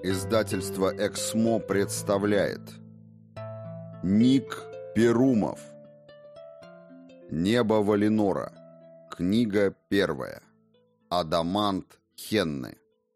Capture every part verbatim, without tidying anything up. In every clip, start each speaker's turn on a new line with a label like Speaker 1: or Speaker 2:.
Speaker 1: Издательство «Эксмо» представляет Ник Перумов. «Небо Валинора». Книга первая. Адамант Хенны.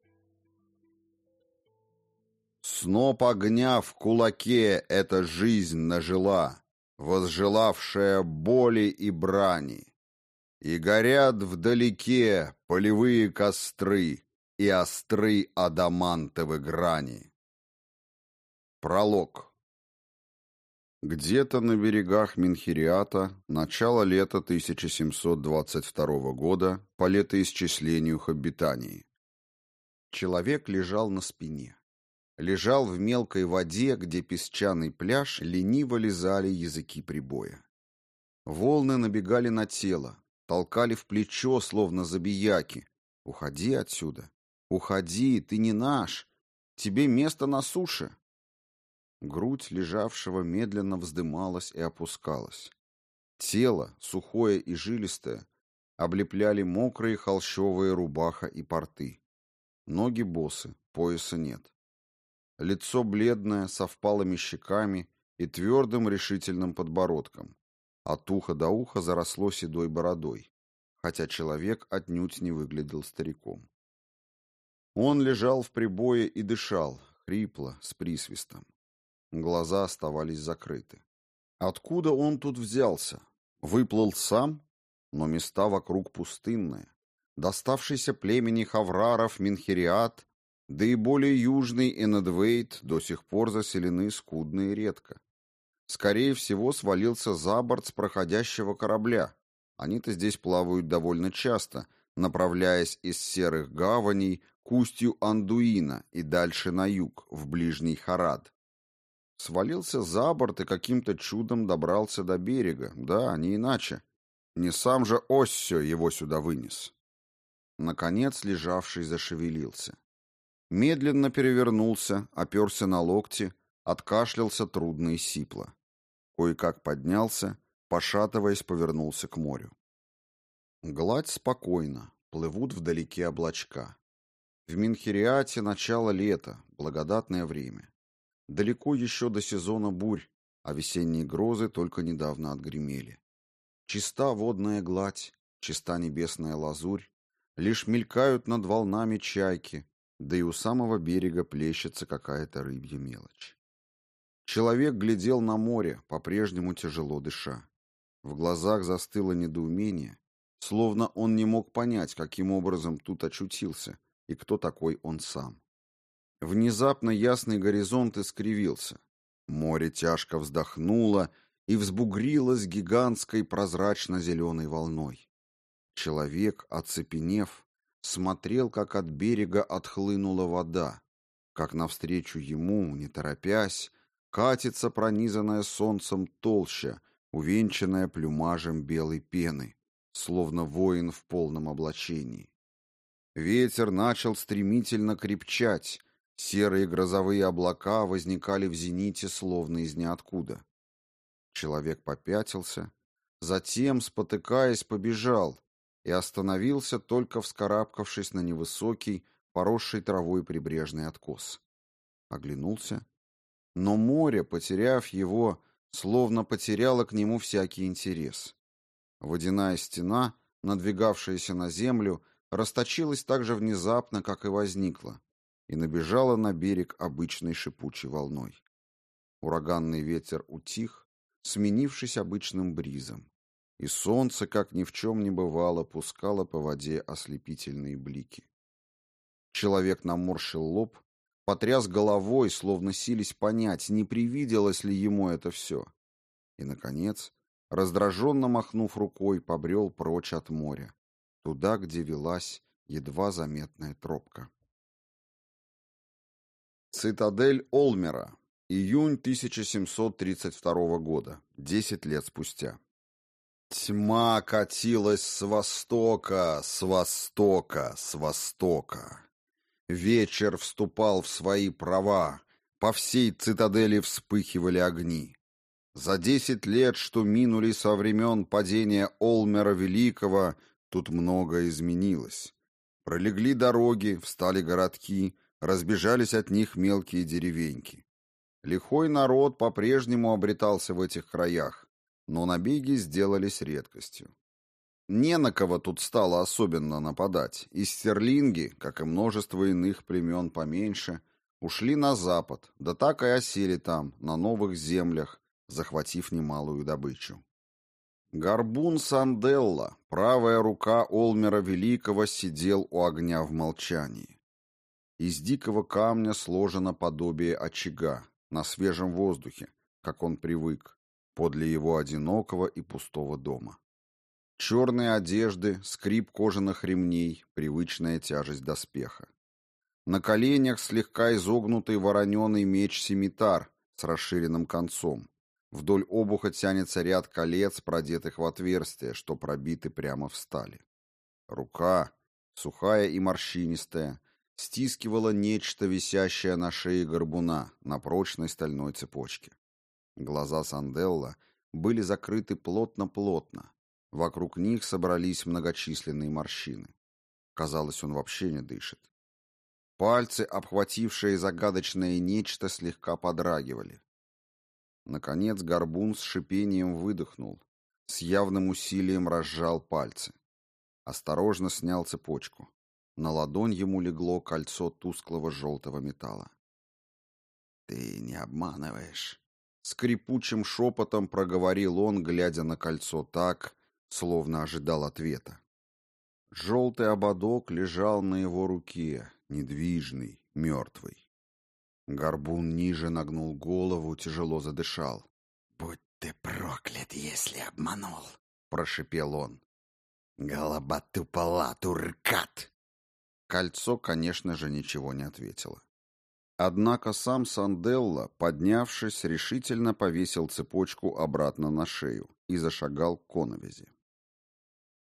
Speaker 1: Сноп огня в кулаке эта жизнь нажила, возжелавшая боли и брани. И горят вдалеке полевые костры и остры адамантовы грани. Пролог. Где-то на берегах Минхириата, начало лета тысяча семьсот двадцать второго года, по летоисчислению Хоббитании. Человек лежал на спине. Лежал в мелкой воде, где песчаный пляж лениво лизали языки прибоя. Волны набегали на тело, толкали в плечо, словно забияки. «Уходи отсюда! Уходи, ты не наш! Тебе место на суше!» Грудь лежавшего медленно вздымалась и опускалась. Тело, сухое и жилистое, облепляли мокрые холщовые рубаха и порты. Ноги босы, пояса нет. Лицо бледное, со впалыми щеками и твердым решительным подбородком. От уха до уха заросло седой бородой, хотя человек отнюдь не выглядел стариком. Он лежал в прибое и дышал, хрипло, с присвистом. Глаза оставались закрыты. Откуда он тут взялся? Выплыл сам? Но места вокруг пустынные. Доставшийся племени Хавраров Минхириат, да и более южный Энедвейт до сих пор заселены скудно и редко. Скорее всего, свалился за борт с проходящего корабля. Они-то здесь плавают довольно часто, направляясь из серых гаваней к устью Андуина и дальше на юг, в ближний Харад. Свалился за борт и каким-то чудом добрался до берега, да, не иначе. Не сам же Оссё его сюда вынес. Наконец лежавший зашевелился. Медленно перевернулся, оперся на локти, откашлялся трудно и сипло. Кое-как поднялся, пошатываясь, повернулся к морю. Гладь спокойна, плывут вдалеке облачка. В Минхириате начало лета, благодатное время. Далеко еще до сезона бурь, а весенние грозы только недавно отгремели. Чиста водная гладь, чиста небесная лазурь, лишь мелькают над волнами чайки, да и у самого берега плещется какая-то рыбья мелочь. Человек глядел на море, по-прежнему тяжело дыша. В глазах застыло недоумение, словно он не мог понять, каким образом тут очутился и кто такой он сам. Внезапно ясный горизонт искривился. Море тяжко вздохнуло и взбугрилось гигантской прозрачно-зеленой волной. Человек, оцепенев, смотрел, как от берега отхлынула вода, как навстречу ему, не торопясь, катится пронизанная солнцем толща, увенчанная плюмажем белой пены, словно воин в полном облачении. Ветер начал стремительно крепчать, серые грозовые облака возникали в зените словно из ниоткуда. Человек попятился, затем, спотыкаясь, побежал и остановился, только вскарабкавшись на невысокий, поросший травой прибрежный откос. Оглянулся, но море, потеряв его, словно потеряло к нему всякий интерес. Водяная стена, надвигавшаяся на землю, расточилась так же внезапно, как и возникла, и набежала на берег обычной шипучей волной. Ураганный ветер утих, сменившись обычным бризом, и солнце, как ни в чем не бывало, пускало по воде ослепительные блики. Человек наморщил лоб, потряс головой, словно силясь понять, не привиделось ли ему это все. И, наконец, раздраженно махнув рукой, побрел прочь от моря, туда, где велась едва заметная тропка. Цитадель Олмера. Июнь тысяча семьсот тридцать второго года. Десять лет спустя. Тьма катилась с востока, с востока, с востока. Вечер вступал в свои права, по всей цитадели вспыхивали огни. За десять лет, что минули со времен падения Олмера Великого, тут многое изменилось. Пролегли дороги, встали городки, разбежались от них мелкие деревеньки. Лихой народ по-прежнему обретался в этих краях, но набеги сделались редкостью. Не на кого тут стало особенно нападать, и стерлинги, как и множество иных племен поменьше, ушли на запад, да так и осели там, на новых землях, захватив немалую добычу. Горбун Санделла, правая рука Олмера Великого, сидел у огня в молчании. Из дикого камня сложено подобие очага, на свежем воздухе, как он привык, подле его одинокого и пустого дома. Черные одежды, скрип кожаных ремней, привычная тяжесть доспеха. На коленях слегка изогнутый вороненый меч-симитар с расширенным концом. Вдоль обуха тянется ряд колец, продетых в отверстия, что пробиты прямо в стали. Рука, сухая и морщинистая, стискивала нечто, висящее на шее горбуна, на прочной стальной цепочке. Глаза Санделла были закрыты плотно-плотно. Вокруг них собрались многочисленные морщины. Казалось, он вообще не дышит. Пальцы, обхватившие загадочное нечто, слегка подрагивали. Наконец горбун с шипением выдохнул, с явным усилием разжал пальцы. Осторожно снял цепочку. На ладонь ему легло кольцо тусклого желтого металла. «Ты не обманываешь», — скрипучим шепотом проговорил он, глядя на кольцо так, словно ожидал ответа. Желтый ободок лежал на его руке, недвижный, мертвый. Горбун ниже нагнул голову, тяжело задышал. «Будь ты проклят, если обманул!» — прошипел он. «Голоба-тупола, туркат!» Кольцо, конечно же, ничего не ответило. Однако сам Санделла, поднявшись, решительно повесил цепочку обратно на шею и зашагал к коновизи.